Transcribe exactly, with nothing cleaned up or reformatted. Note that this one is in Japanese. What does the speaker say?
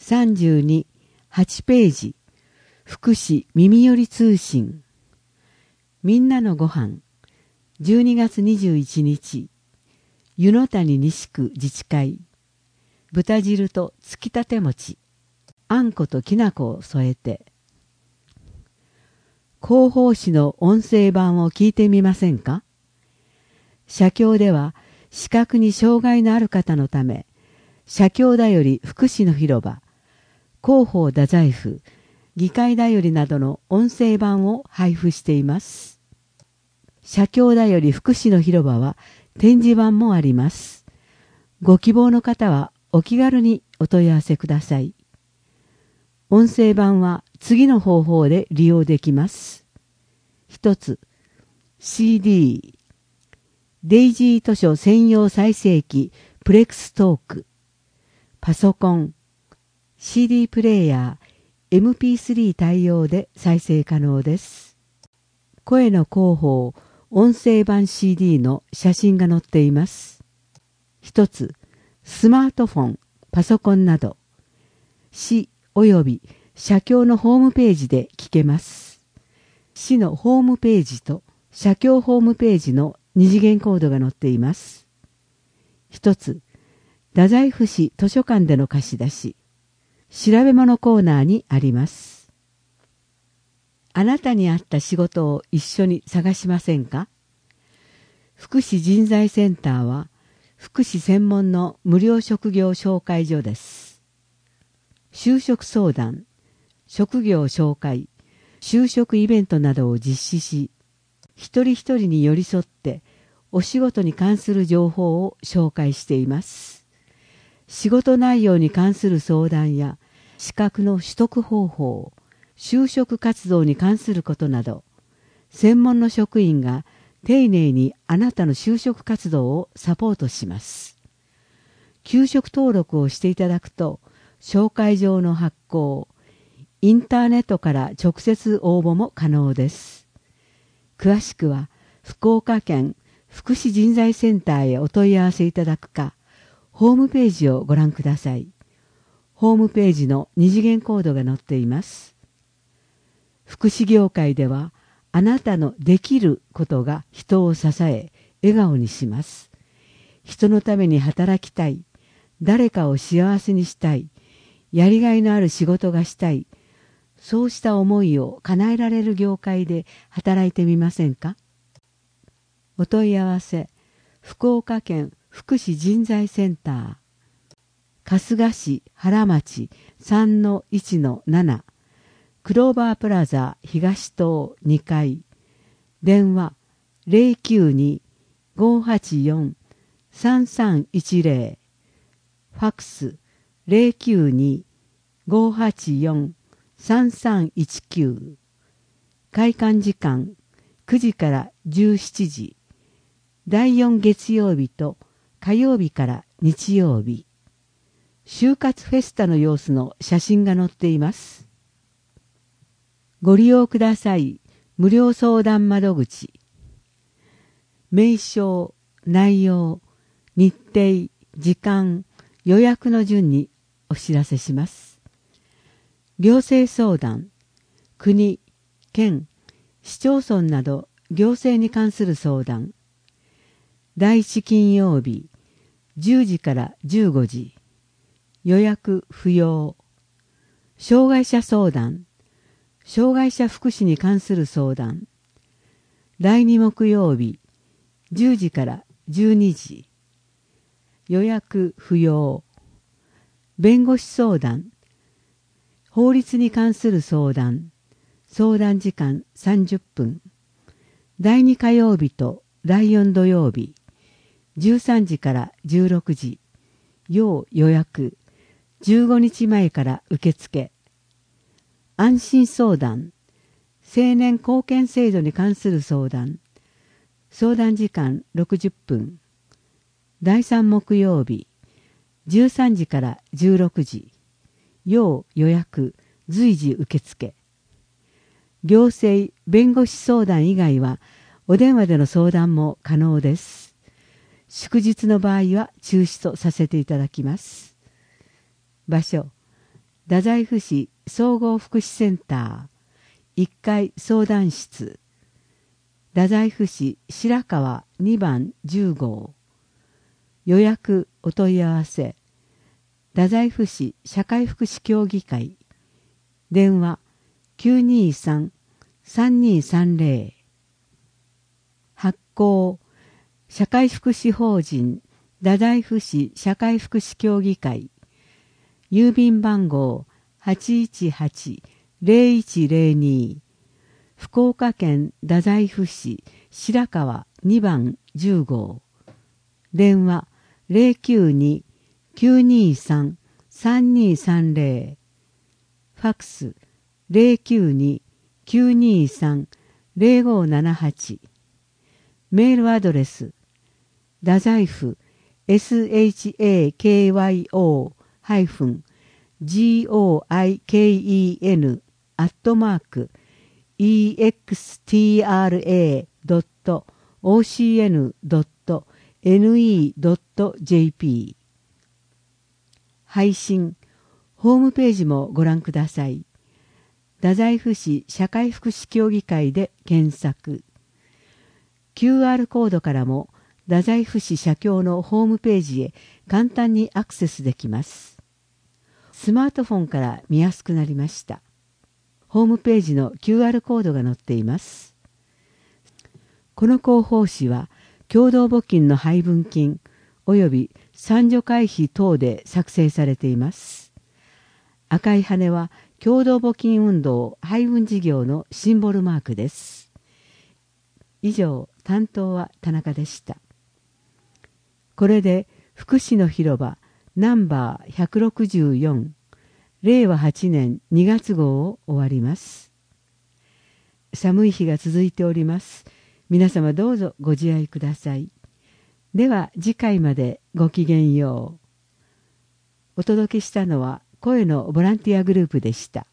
さんじゅうに、はちページ、福祉耳寄り通信。みんなのご飯、じゅうにがつにじゅういちにち、湯の谷西区自治会。豚汁とつきたて餅、あんこときな粉を添えて。広報誌の音声版を聞いてみませんか？社協では視覚に障害のある方のため、社協だより福祉の広場、広報太宰府、議会だよりなどの音声版を配布しています。社協だより福祉の広場は展示版もあります。ご希望の方はお気軽にお問い合わせください。音声版は次の方法で利用できます。一つ、シーディー、デイジー図書専用再生機プレックストーク、パソコン、シーディー プレイヤー、エムピースリー 対応で再生可能です。声の広報、音声版 シーディー の写真が載っています。一つ、スマートフォン、パソコンなど、市及び社協のホームページで聞けます。市のホームページと社協ホームページの二次元コードが載っています。一つ、太宰府市図書館での貸し出し、調べ物コーナーにあります。あなたに合った仕事を一緒に探しませんか？福祉人材センターは福祉専門の無料職業紹介所です。就職相談、職業紹介、就職イベントなどを実施し、一人一人に寄り添ってお仕事に関する情報を紹介しています。仕事内容に関する相談や資格の取得方法、就職活動に関することなど、専門の職員が丁寧にあなたの就職活動をサポートします。求職登録をしていただくと、紹介状の発行、インターネットから直接応募も可能です。詳しくは、福岡県福祉人材センターへお問い合わせいただくか、ホームページをご覧ください。ホームページの二次元コードが載っています。福祉業界では、あなたのできることが人を支え、笑顔にします。人のために働きたい、誰かを幸せにしたい、やりがいのある仕事がしたい、そうした思いを叶えられる業界で働いてみませんか？お問い合わせ、福岡県福祉人材センター、春日市原町 さんのいちのなな、クローバープラザ東棟にかい、電話 ゼロきゅうに ごーはちよん さんさんいちゼロ、ファックス ゼロきゅうに ごーはちよん さんさんいちきゅう、開館時間くじからじゅうしちじ、だいよん月曜日と火曜日から日曜日。就活フェスタの様子の写真が載っています。ご利用ください。無料相談窓口。名称、内容、日程、時間、予約の順にお知らせします。行政相談、国、県、市町村など行政に関する相談。第一金曜日、じゅうじからじゅうごじ。予約不要。障害者相談、障害者福祉に関する相談。第二木曜日、じゅうじからじゅうにじ。予約不要。弁護士相談、法律に関する相談。相談時間さんじゅっぷん。第二火曜日と第四土曜日、じゅうさんじからじゅうろくじ。要予約。じゅうごにちまえから受付。安心相談、青年貢献制度に関する相談。相談時間ろくじゅっぷん。第三木曜日、じゅうさんじからじゅうろくじ。要予約、随時受付。行政弁護士相談以外はお電話での相談も可能です。祝日の場合は中止とさせていただきます。場所、 太宰府市総合福祉センターいっかい相談室、太宰府市白川にばんじゅう号、予約お問い合わせ、太宰府市社会福祉協議会、電話 きゅうにさん さんにさんぜろ、発行社会福祉法人太宰府市社会福祉協議会、郵便番号 はちいちはち ぜろいちぜろに、福岡県太宰府市白川にばんじゅう号、電話 ゼロきゅうに きゅうにさん さんにさんぜろ、ファックス ゼロきゅうに きゅうにさん ゼロごななはち、メールアドレス太宰府 エスエイチエーケーワイオー ジーオーアイケーイーエヌ アットマーク イーエックスティーアールエー ドット オーシーエヌ ドット エヌイー ドット ジェーピー、 配信ホームページもご覧ください。太宰府市社会福祉協議会で検索。キューアール コードからも太宰府市社協のホームページへ簡単にアクセスできます。スマートフォンから見やすくなりました。ホームページの キューアール コードが載っています。この広報誌は共同募金の配分金および参助会費等で作成されています。赤い羽は共同募金運動配分事業のシンボルマークです。以上、担当は田中でした。これで福祉の広場ナンバーひゃくろくじゅうよん、れいわはちねんにがつ号を終わります。寒い日が続いております。皆様どうぞご自愛ください。では次回までごきげんよう。お届けしたのは声のボランティアグループでした。